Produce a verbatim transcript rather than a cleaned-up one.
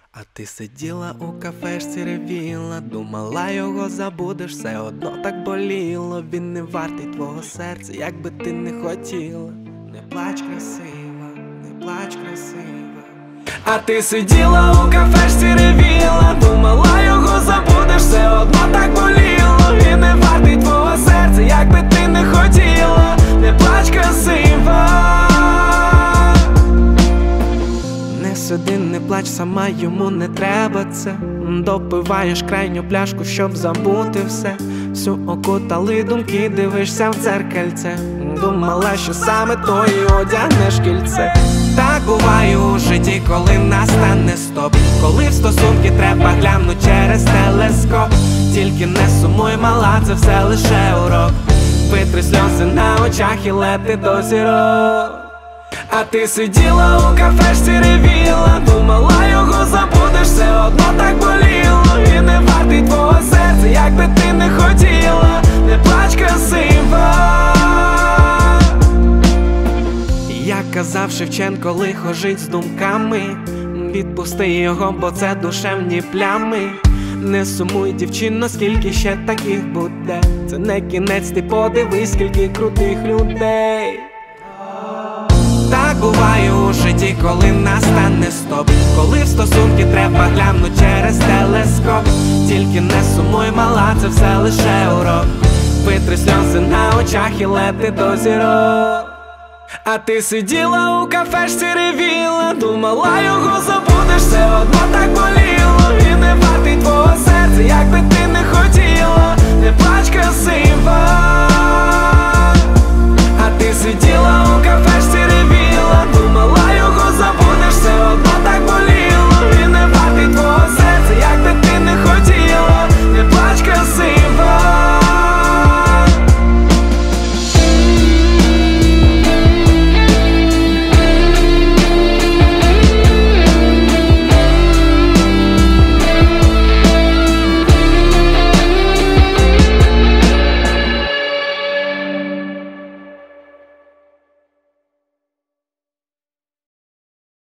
А ти сиділа у кафешці, ревіла, думала, його забудеш, все одно так боліло. Він не вартий твого серця, як би ти не хотіла. Не плач, красива, не плач, красива. А ти сиділа у кафешці, ревіла, думала, його забудеш, все одно так боліло. Він не вартий твого серця, як би ти не хотіла. Не плач, красива. Не сиди, не плач, сама йому не треба це. Допиваєш крайню пляшку, щоб забути все. Всю окутали думки, дивишся в дзеркальце. Думала, що саме то і одягнеш кільце. Так буває у житті, коли настане стоп, коли в стосунки треба глянуть через телескоп. Тільки не сумуй, мала, це все лише урок. Витри сльози на очах і лети до зірок. А ти сиділа у кафешці, ревіла, думала, його забудеш, все одно так боліло. І не вартий твого серця, як би ти не хотіла. Не плач, красива. Як казав Шевченко, лихо жить з думками. Відпусти його, бо це душевні плями. Не сумуй, дівчино, скільки ще таких буде. Це не кінець, ти подивись, скільки крутих людей. Так буває у житті, коли настане стоп, коли в стосунки треба глянуть через телескоп. Тільки не сумуй, мала, це все лише урок. Витри сльози на очах і лети до зірок. А ти сиділа у кафешці, ревіла, думала, його забудеш.